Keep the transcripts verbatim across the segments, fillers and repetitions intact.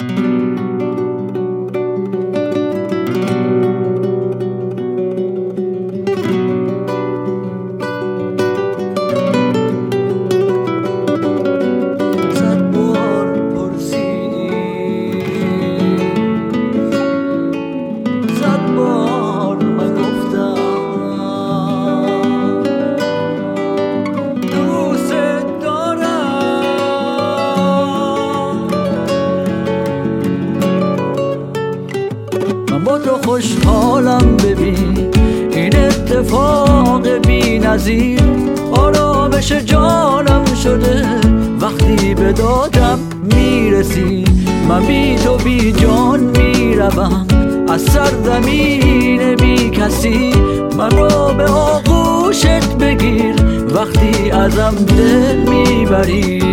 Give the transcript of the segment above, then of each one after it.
با تو خوشحالم، ببین این اتفاق بی نظیر آرامش جانم شده وقتی به دادم میرسی. من بی تو بی جان میروم از سرزمین بی کسی. من رو به آغوشت بگیر وقتی ازم دل میبری.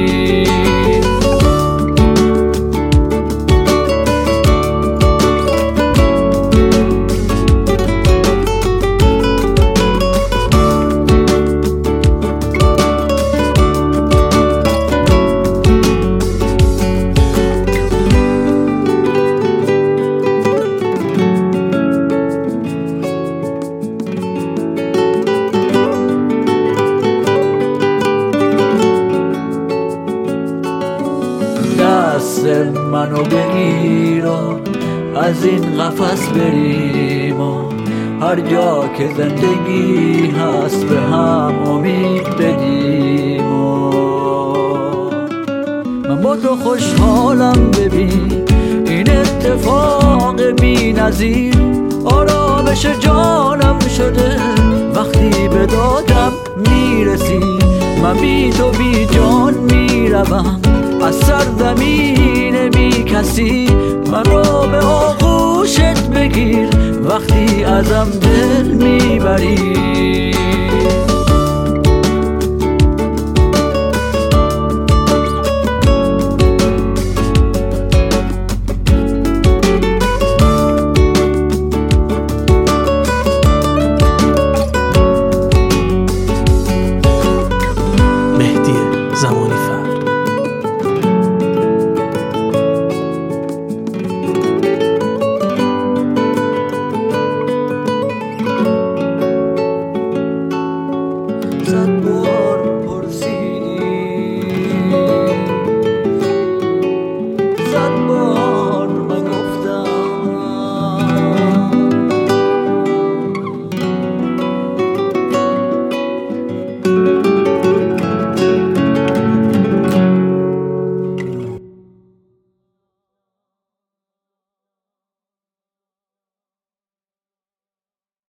دست منو بگیر و از این قفس بریم و هر جا که زندگی هست به هم امید بدیم. و من با تو خوشحالم، ببین این اتفاق بی نظیر آرامش جانم شده وقتی به دادم میرسی. من بی تو بی جان میروم از سرزمین بی کسی. من رو به آغوشت بگیر وقتی ازم دل میبری.